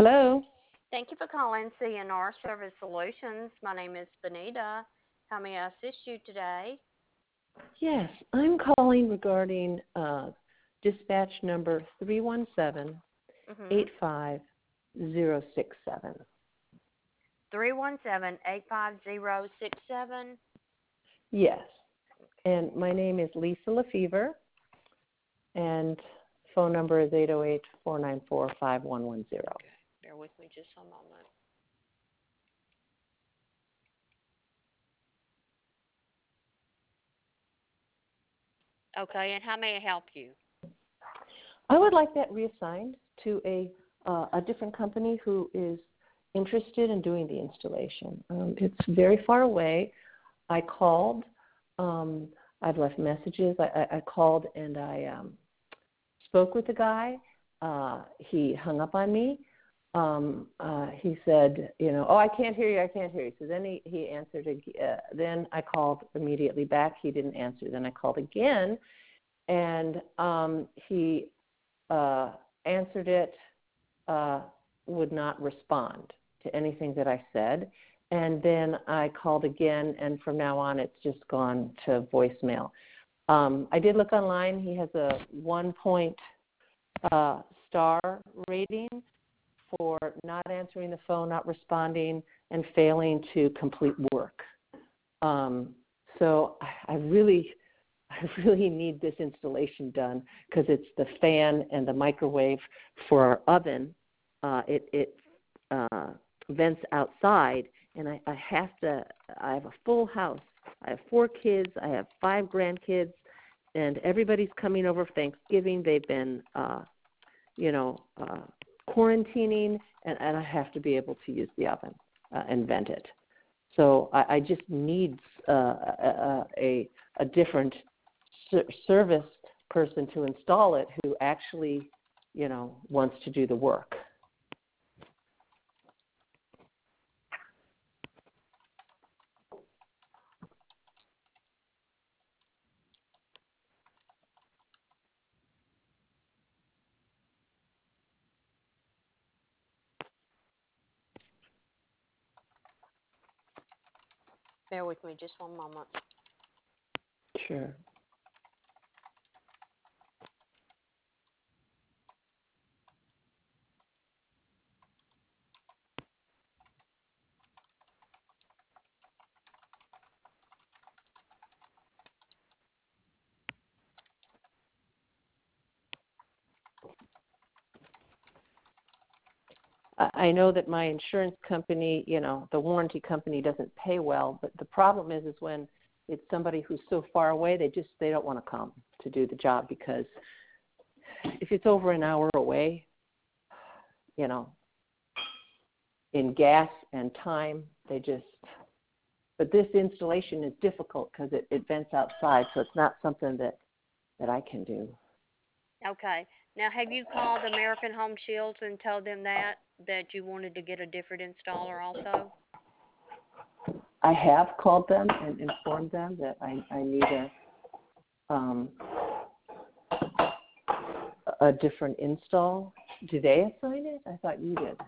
Hello. Thank you for calling CNR Service Solutions. My name is Benita. How may I assist you today? Yes, I'm calling regarding dispatch number 317-85067. 317-85067. Yes, and my name is Lisa Lefevre, and phone number is 808-494-5110. Bear with me just a moment. Okay, and how may I help you? I would like that reassigned to a different company who is interested in doing the installation. It's very far away. I called. I've left messages. I called and I spoke with the guy. He hung up on me. He said, oh, I can't hear you. I can't hear you. So then he answered. Then I called immediately back. He didn't answer. Then I called again, and he answered it, would not respond to anything that I said. And then I called again, and from now on it's just gone to voicemail. I did look online. He has a 1-point star rating for not answering the phone, not responding, and failing to complete work. So I really need this installation done because it's the fan and the microwave for our oven. It vents outside, and I have a full house. I have 4 kids. I have 5 grandkids, and everybody's coming over for Thanksgiving. They've been, quarantining, and I have to be able to use the oven and vent it. So I just need a different service person to install it who actually, wants to do the work. Bear with me just one moment. Sure. I know that my insurance company, the warranty company doesn't pay well, but the problem is when it's somebody who's so far away, they don't want to come to do the job because if it's over an hour away, in gas and time, but this installation is difficult because it vents outside, so it's not something that I can do. Okay. Now, have you called American Home Shields and told them that you wanted to get a different installer also? I have called them and informed them that I need a different install. Do they assign it? I thought you did.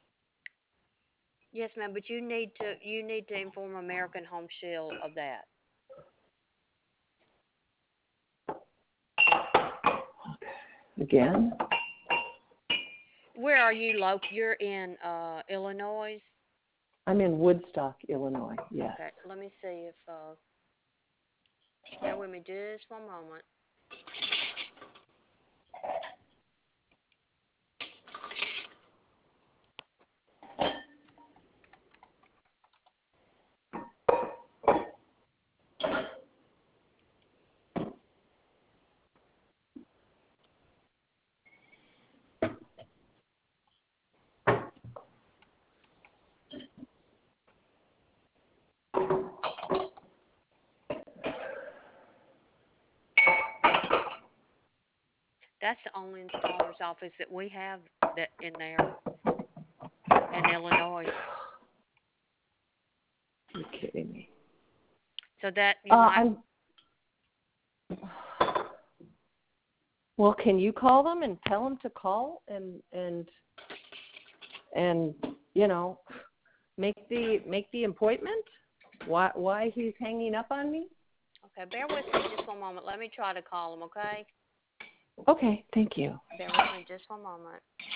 Yes, ma'am, but you need to inform American Home Shield of that. Again? Where are you located? You're in Illinois? I'm in Woodstock, Illinois, yes. Okay, let me see if, bear with me just one moment. That's the only installer's office that we have that in there in Illinois. You're kidding me. So that you might. Well, can you call them and tell them to call and and make the appointment. Why he's hanging up on me? Okay, bear with me just one moment. Let me try to call him, okay? Okay, thank you. Bear with me just one moment.